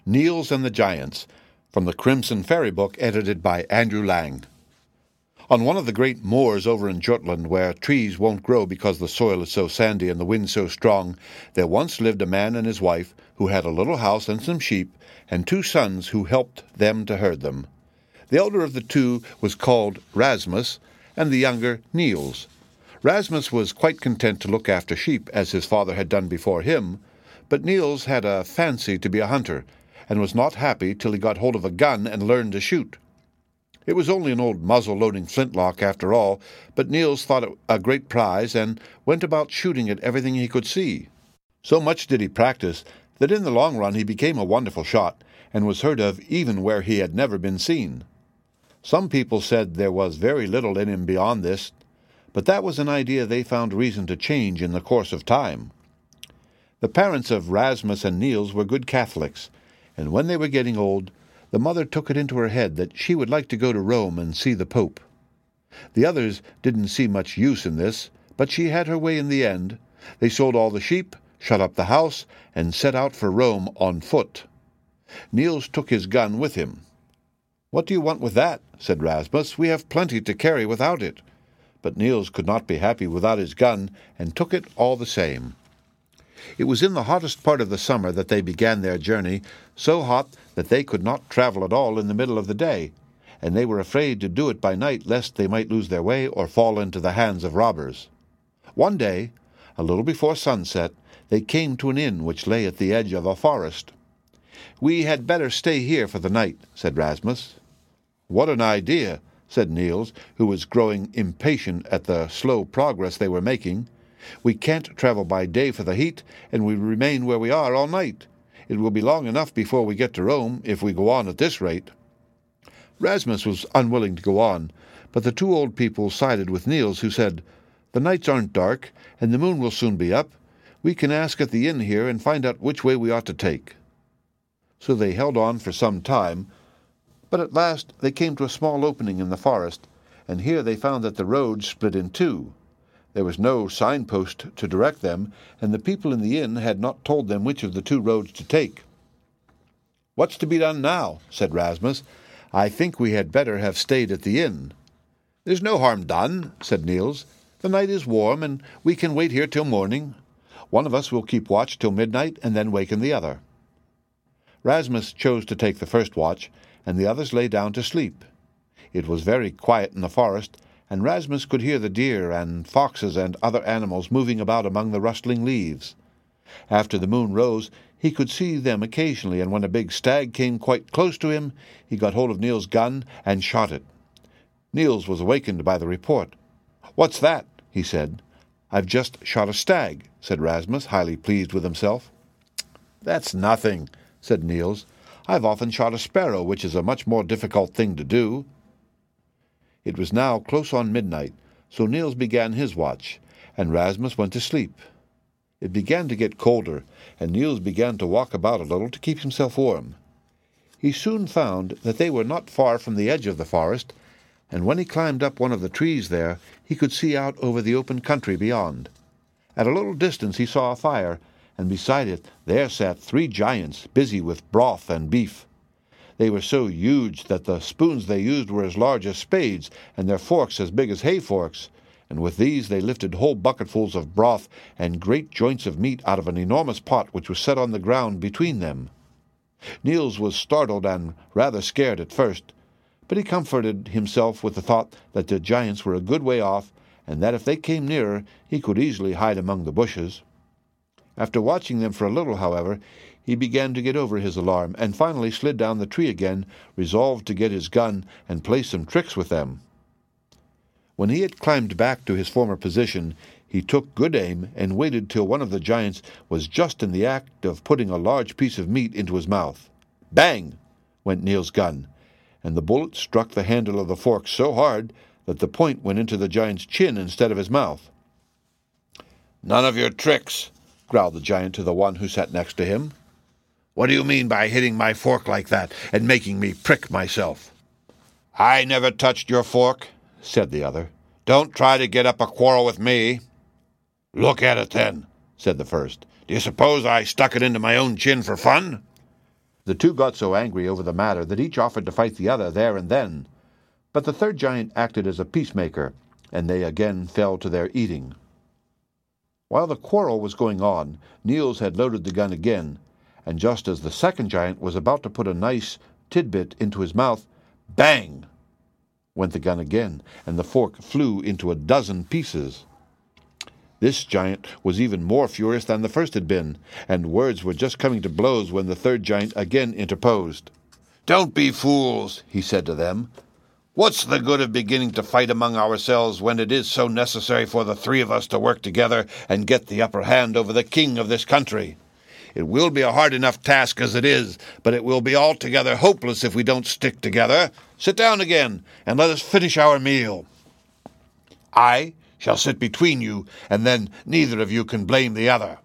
Niels and the Giants, from the Crimson Fairy book edited by Andrew Lang. On one of the great moors over in Jutland, where trees won't grow because the soil is so sandy and the wind so strong, there once lived a man and his wife who had a little house and some sheep, and 2 sons who helped them to herd them. The elder of the 2 was called Rasmus, and the younger Niels. Rasmus was quite content to look after sheep, as his father had done before him, but Niels had a fancy to be a hunter, and was not happy till he got hold of a gun and learned to shoot. It was only an old muzzle-loading flintlock after all, but Niels thought it a great prize, and went about shooting at everything he could see. So much did he practice that in the long run he became a wonderful shot, and was heard of even where he had never been seen. Some people said there was very little in him beyond this, but that was an idea they found reason to change in the course of time. The parents of Rasmus and Niels were good Catholics, and when they were getting old, the mother took it into her head that she would like to go to Rome and see the Pope. The others didn't see much use in this, but she had her way in the end. They sold all the sheep, shut up the house, and set out for Rome on foot. Niels took his gun with him. "What do you want with that?" said Rasmus. "We have plenty to carry without it." But Niels could not be happy without his gun, and took it all the same. It was in the hottest part of the summer that they began their journey, so hot that they could not travel at all in the middle of the day, and they were afraid to do it by night lest they might lose their way or fall into the hands of robbers. One day, a little before sunset, they came to an inn which lay at the edge of a forest. "We had better stay here for the night," said Rasmus. "What an idea!" said Niels, who was growing impatient at the slow progress they were making. "We can't travel by day for the heat, and we remain where we are all night. It will be long enough before we get to Rome, if we go on at this rate." Rasmus was unwilling to go on, but the 2 old people sided with Niels, who said, "The nights aren't dark, and the moon will soon be up. We can ask at the inn here and find out which way we ought to take." So they held on for some time, but at last they came to a small opening in the forest, and here they found that the road split in 2. There was no signpost to direct them, and the people in the inn had not told them which of the 2 roads to take. "What's to be done now?" said Rasmus. "I think we had better have stayed at the inn." "There's no harm done," said Niels. "The night is warm, and we can wait here till morning. One of us will keep watch till midnight, and then waken the other." Rasmus chose to take the first watch, and the others lay down to sleep. It was very quiet in the forest, and Rasmus could hear the deer and foxes and other animals moving about among the rustling leaves. After the moon rose, he could see them occasionally, and when a big stag came quite close to him, he got hold of Niels' gun and shot it. Niels was awakened by the report. "What's that?" he said. "I've just shot a stag," said Rasmus, highly pleased with himself. "That's nothing," said Niels. "I've often shot a sparrow, which is a much more difficult thing to do." It was now close on midnight, so Niels began his watch, and Rasmus went to sleep. It began to get colder, and Niels began to walk about a little to keep himself warm. He soon found that they were not far from the edge of the forest, and when he climbed up one of the trees there, he could see out over the open country beyond. At a little distance he saw a fire, and beside it there sat 3 giants, busy with broth and beef. They were so huge that the spoons they used were as large as spades, and their forks as big as hay forks, and with these they lifted whole bucketfuls of broth and great joints of meat out of an enormous pot which was set on the ground between them. Niels was startled and rather scared at first, but he comforted himself with the thought that the giants were a good way off, and that if they came nearer he could easily hide among the bushes. After watching them for a little, however, he began to get over his alarm, and finally slid down the tree again, resolved to get his gun and play some tricks with them. When he had climbed back to his former position, he took good aim and waited till one of the giants was just in the act of putting a large piece of meat into his mouth. Bang! Went Niels' gun, and the bullet struck the handle of the fork so hard that the point went into the giant's chin instead of his mouth. "None of your tricks," growled the giant to the one who sat next to him. "What do you mean by hitting my fork like that and making me prick myself?" "I never touched your fork," said the other. "Don't try to get up a quarrel with me." "Look at it, then," said the first. "Do you suppose I stuck it into my own chin for fun?" The two got so angry over the matter that each offered to fight the other there and then. But the third giant acted as a peacemaker, and they again fell to their eating. While the quarrel was going on, Niels had loaded the gun again, and just as the second giant was about to put a nice tidbit into his mouth, bang! Went the gun again, and the fork flew into 12 pieces. This giant was even more furious than the first had been, and words were just coming to blows when the third giant again interposed. "Don't be fools," he said to them. "What's the good of beginning to fight among ourselves when it is so necessary for the three of us to work together and get the upper hand over the king of this country? It will be a hard enough task as it is, but it will be altogether hopeless if we don't stick together. Sit down again, and let us finish our meal. I shall sit between you, and then neither of you can blame the other."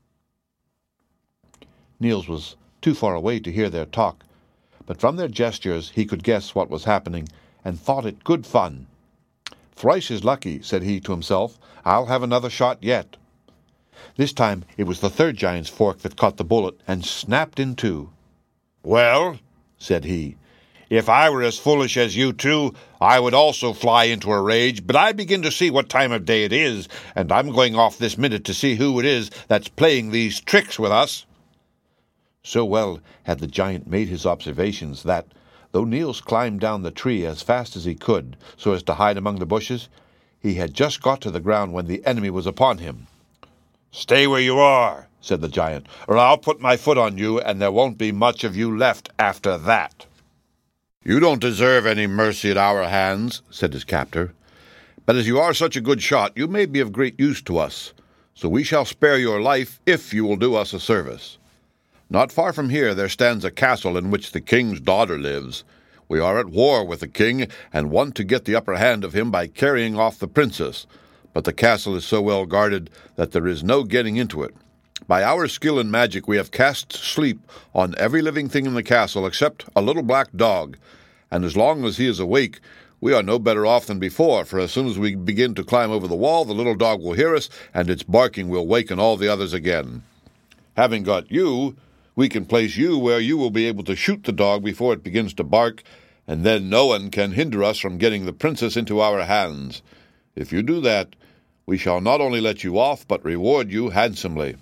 Niels was too far away to hear their talk, but from their gestures he could guess what was happening, and thought it good fun. "Thrice is lucky," said he to himself. "I'll have another shot yet." This time it was the third giant's fork that caught the bullet and snapped in two. "Well," said he, "if I were as foolish as you two, I would also fly into a rage, but I begin to see what time of day it is, and I'm going off this minute to see who it is that's playing these tricks with us." So well had the giant made his observations that, though Niels climbed down the tree as fast as he could, so as to hide among the bushes, he had just got to the ground when the enemy was upon him. "Stay where you are," said the giant, "or I'll put my foot on you, and there won't be much of you left after that." "You don't deserve any mercy at our hands," said his captor. "But as you are such a good shot, you may be of great use to us, so we shall spare your life if you will do us a service. Not far from here there stands a castle in which the king's daughter lives. We are at war with the king, and want to get the upper hand of him by carrying off the princess, but the castle is so well guarded that there is no getting into it. By our skill in magic we have cast sleep on every living thing in the castle except a little black dog, and as long as he is awake we are no better off than before, for as soon as we begin to climb over the wall the little dog will hear us, and its barking will waken all the others again. Having got you, we can place you where you will be able to shoot the dog before it begins to bark, and then no one can hinder us from getting the princess into our hands. If you do that, we shall not only let you off, but reward you handsomely."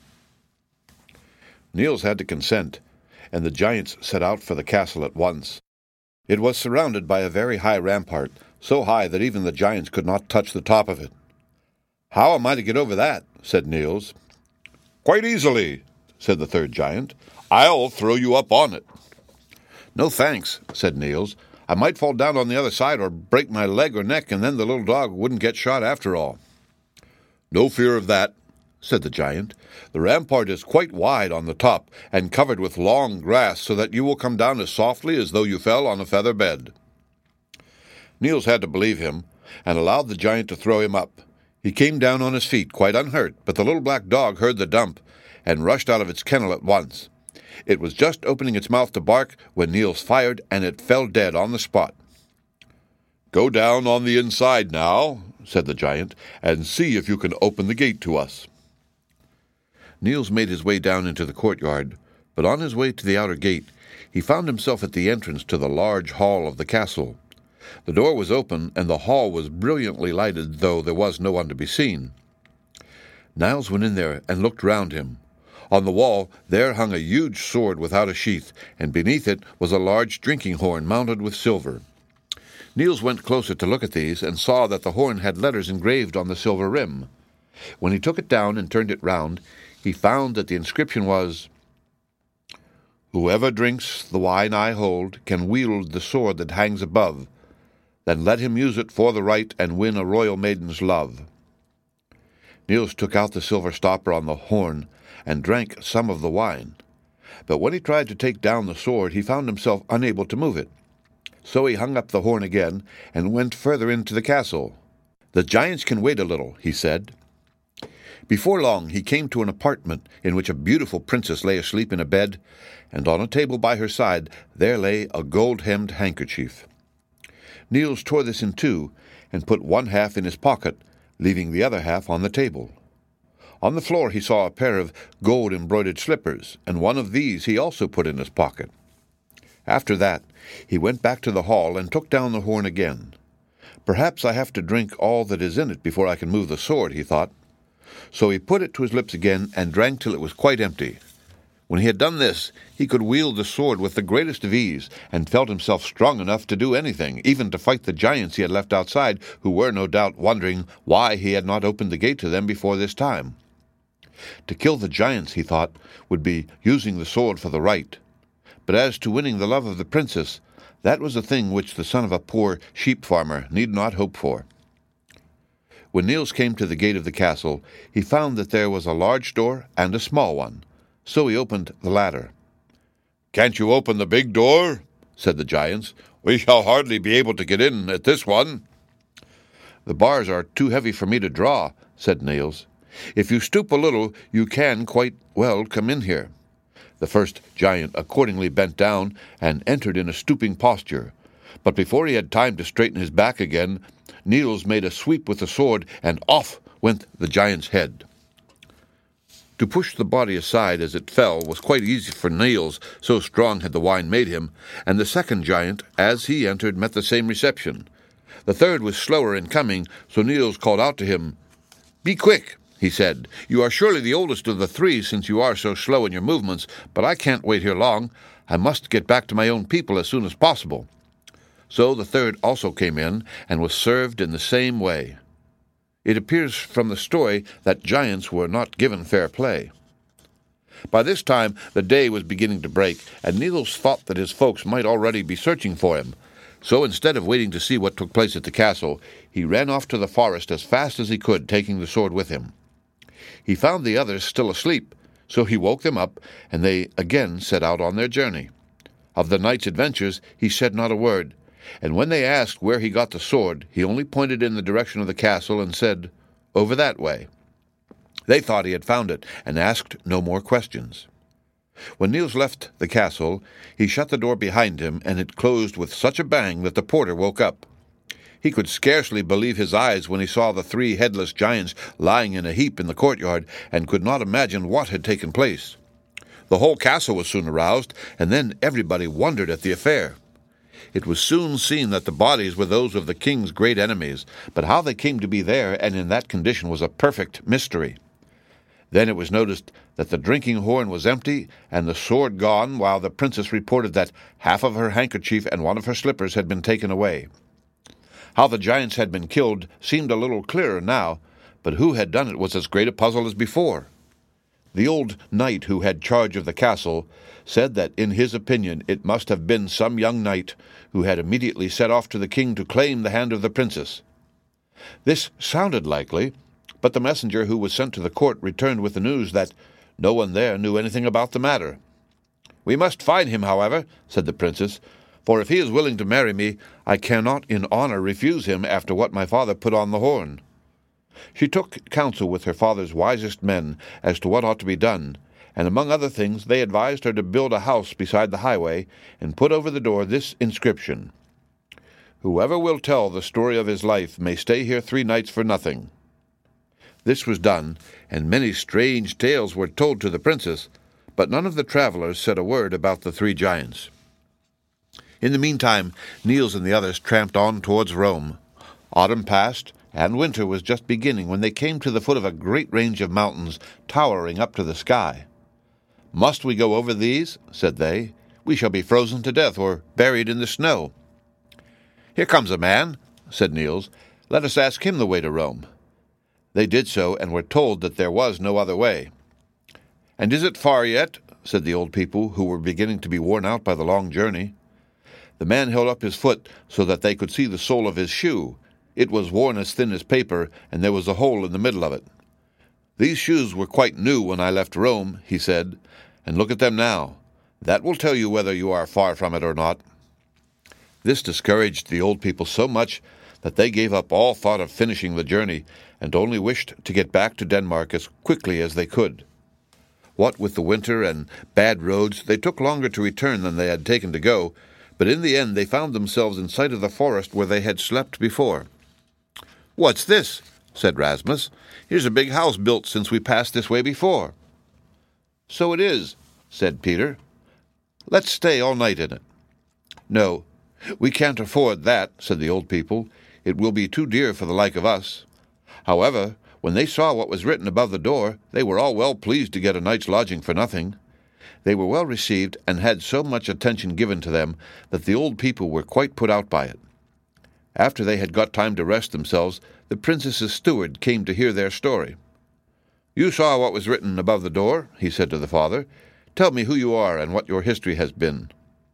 Niels had to consent, and the giants set out for the castle at once. It was surrounded by a very high rampart, so high that even the giants could not touch the top of it. "How am I to get over that?" said Niels. "Quite easily," said the third giant. "I'll throw you up on it." "No thanks," said Niels. "I might fall down on the other side or break my leg or neck, and then the little dog wouldn't get shot after all." "No fear of that," said the giant. "The rampart is quite wide on the top, and covered with long grass, so that you will come down as softly as though you fell on a feather bed." Niels had to believe him, and allowed the giant to throw him up. He came down on his feet, quite unhurt, but the little black dog heard the dump, and rushed out of its kennel at once. It was just opening its mouth to bark when Niels fired, and it fell dead on the spot. "Go down on the inside now," said the giant, "and see if you can open the gate to us." Niels made his way down into the courtyard, but on his way to the outer gate he found himself at the entrance to the large hall of the castle. The door was open, and the hall was brilliantly lighted, though there was no one to be seen. Niels went in there and looked round him. On the wall there hung a huge sword without a sheath, and beneath it was a large drinking horn mounted with silver. Niels went closer to look at these, and saw that the horn had letters engraved on the silver rim. When he took it down and turned it round, he found that the inscription was, "Whoever drinks the wine I hold can wield the sword that hangs above. Then let him use it for the right and win a royal maiden's love." Niels took out the silver stopper on the horn and drank some of the wine. But when he tried to take down the sword, he found himself unable to move it. So he hung up the horn again and went further into the castle. "The giants can wait a little," he said. Before long he came to an apartment in which a beautiful princess lay asleep in a bed, and on a table by her side there lay a gold-hemmed handkerchief. Niels tore this in two and put one half in his pocket, leaving the other half on the table. On the floor he saw a pair of gold-embroidered slippers, and one of these he also put in his pocket. After that, he went back to the hall and took down the horn again. "Perhaps I have to drink all that is in it before I can move the sword," he thought. So he put it to his lips again and drank till it was quite empty. When he had done this, he could wield the sword with the greatest of ease, and felt himself strong enough to do anything, even to fight the giants he had left outside, who were no doubt wondering why he had not opened the gate to them before this time. To kill the giants, he thought, would be using the sword for the right. But as to winning the love of the princess, that was a thing which the son of a poor sheep farmer need not hope for. When Niels came to the gate of the castle, he found that there was a large door and a small one. So he opened the latter. "Can't you open the big door?" said the giants. "We shall hardly be able to get in at this one." "The bars are too heavy for me to draw," said Niels. "If you stoop a little, you can quite well come in here." The first giant accordingly bent down and entered in a stooping posture. But before he had time to straighten his back again, Niels made a sweep with the sword, and off went the giant's head. To push the body aside as it fell was quite easy for Niels, so strong had the wine made him, and the second giant, as he entered, met the same reception. The third was slower in coming, so Niels called out to him. "Be quick," he said. "You are surely the oldest of the three, since you are so slow in your movements, but I can't wait here long. I must get back to my own people as soon as possible." So the third also came in, and was served in the same way. It appears from the story that giants were not given fair play. By this time the day was beginning to break, and Niels thought that his folks might already be searching for him. So instead of waiting to see what took place at the castle, he ran off to the forest as fast as he could, taking the sword with him. He found the others still asleep, so he woke them up, and they again set out on their journey. Of the night's adventures he said not a word, and when they asked where he got the sword, he only pointed in the direction of the castle and said, "Over that way." They thought he had found it, and asked no more questions. When Niels left the castle, he shut the door behind him, and it closed with such a bang that the porter woke up. He could scarcely believe his eyes when he saw the three headless giants lying in a heap in the courtyard, and could not imagine what had taken place. The whole castle was soon aroused, and then everybody wondered at the affair. It was soon seen that the bodies were those of the king's great enemies, but how they came to be there and in that condition was a perfect mystery. Then it was noticed that the drinking horn was empty and the sword gone, while the princess reported that half of her handkerchief and one of her slippers had been taken away. How the giants had been killed seemed a little clearer now, but who had done it was as great a puzzle as before. The old knight who had charge of the castle said that in his opinion it must have been some young knight who had immediately set off to the king to claim the hand of the princess. This sounded likely, but the messenger who was sent to the court returned with the news that no one there knew anything about the matter. "We must find him, however," said the princess, "for if he is willing to marry me, I cannot in honor refuse him after what my father put on the horn." She took counsel with her father's wisest men as to what ought to be done, and among other things they advised her to build a house beside the highway and put over the door this inscription: "Whoever will tell the story of his life may stay here 3 nights for nothing." This was done, and many strange tales were told to the princess, but none of the travelers said a word about the 3 giants. In the meantime, Niels and the others tramped on towards Rome. Autumn passed, and winter was just beginning when they came to the foot of a great range of mountains towering up to the sky. "Must we go over these?" said they. "We shall be frozen to death or buried in the snow." "Here comes a man," said Niels. "Let us ask him the way to Rome." They did so, and were told that there was no other way. "And is it far yet?" said the old people, who were beginning to be worn out by the long journey. The man held up his foot so that they could see the sole of his shoe. It was worn as thin as paper, and there was a hole in the middle of it. "These shoes were quite new when I left Rome," he said, "and look at them now. That will tell you whether you are far from it or not." This discouraged the old people so much that they gave up all thought of finishing the journey, and only wished to get back to Denmark as quickly as they could. What with the winter and bad roads, they took longer to return than they had taken to go, but in the end they found themselves in sight of the forest where they had slept before. "What's this?" said Rasmus. "Here's a big house built since we passed this way before." "So it is," said Peter. "Let's stay all night in it." "No, we can't afford that," said the old people. "It will be too dear for the like of us." However, when they saw what was written above the door, they were all well pleased to get a night's lodging for nothing. They were well received, and had so much attention given to them that the old people were quite put out by it. After they had got time to rest themselves, the princess's steward came to hear their story. "You saw what was written above the door," he said to the father. "Tell me who you are and what your history has been."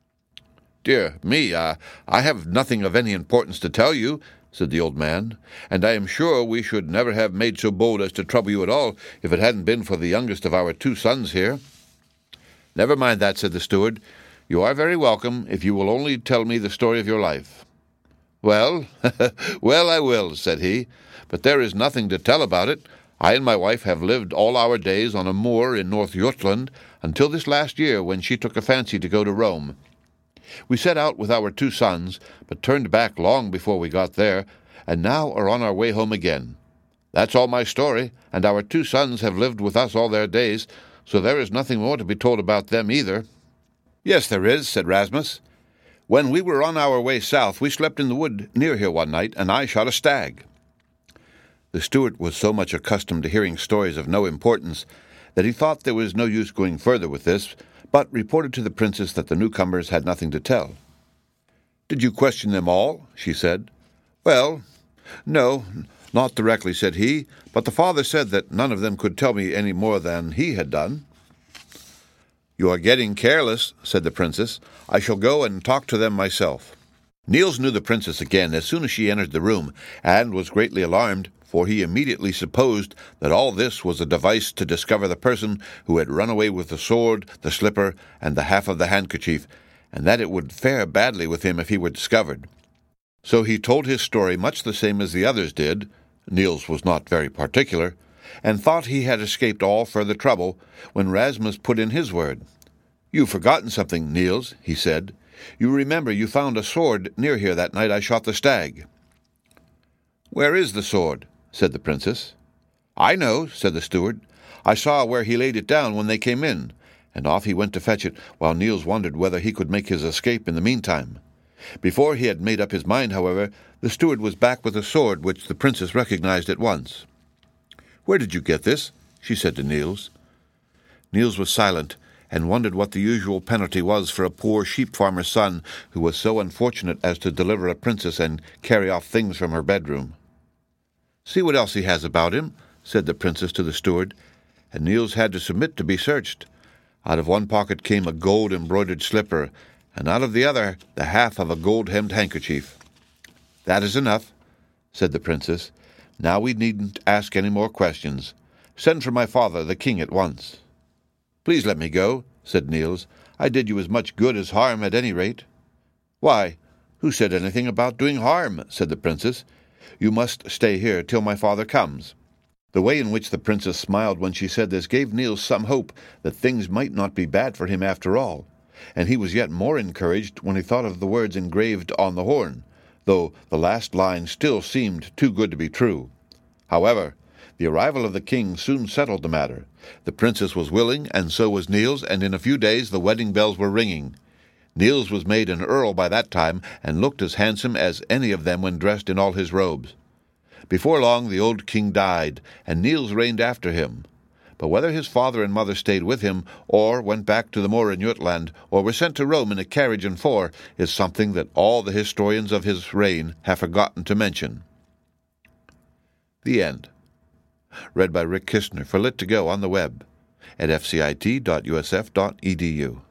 "Dear me, I have nothing of any importance to tell you," said the old man, "and I am sure we should never have made so bold as to trouble you at all if it hadn't been for the youngest of our 2 sons here." "Never mind that," said the steward. "You are very welcome if you will only tell me the story of your life." "Well, well, I will," said he, "but there is nothing to tell about it. I and my wife have lived all our days on a moor in North Jutland until this last year, when she took a fancy to go to Rome. We set out with our 2 sons, but turned back long before we got there, and now are on our way home again. That's all my story, and our 2 sons have lived with us all their days, so there is nothing more to be told about them either." "Yes, there is," said Rasmus. "When we were on our way south, we slept in the wood near here one night, and I shot a stag." The steward was so much accustomed to hearing stories of no importance that he thought there was no use going further with this, but reported to the princess that the newcomers had nothing to tell. "Did you question them all?" she said. "Well, no, not directly," said he, "but the father said that none of them could tell me any more than he had done." "You are getting careless," said the princess. "I shall go and talk to them myself." Niels knew the princess again as soon as she entered the room, and was greatly alarmed, for he immediately supposed that all this was a device to discover the person who had run away with the sword, the slipper, and the half of the handkerchief, and that it would fare badly with him if he were discovered. So he told his story much the same as the others did. Niels was not very particular, and thought he had escaped all further trouble, when Rasmus put in his word. "You've forgotten something, Niels," he said. "You remember you found a sword near here that night I shot the stag." "Where is the sword?" said the princess. "I know," said the steward. "I saw where he laid it down when they came in," and off he went to fetch it, while Niels wondered whether he could make his escape in the meantime. Before he had made up his mind, however, the steward was back with a sword which the princess recognized at once. "Where did you get this?" she said to Niels. Niels was silent, and wondered what the usual penalty was for a poor sheep-farmer's son who was so unfortunate as to deliver a princess and carry off things from her bedroom. "See what else he has about him," said the princess to the steward, and Niels had to submit to be searched. Out of one pocket came a gold-embroidered slipper, and out of the other the half of a gold-hemmed handkerchief. "That is enough," said the princess. "Now we needn't ask any more questions. Send for my father, the king, at once." "Please let me go," said Niels. "I did you as much good as harm, at any rate." "Why, who said anything about doing harm?" said the princess. "You must stay here till my father comes." The way in which the princess smiled when she said this gave Niels some hope that things might not be bad for him after all, and he was yet more encouraged when he thought of the words engraved on the horn, though the last line still seemed too good to be true. However, the arrival of the king soon settled the matter. The princess was willing, and so was Niels, and in a few days the wedding bells were ringing. Niels was made an earl by that time, and looked as handsome as any of them when dressed in all his robes. Before long the old king died, and Niels reigned after him. But whether his father and mother stayed with him, or went back to the moor in Jutland, or were sent to Rome in a carriage and four, is something that all the historians of his reign have forgotten to mention. The End. Read by Rick Kistner for Lit2Go on the web at fcit.usf.edu.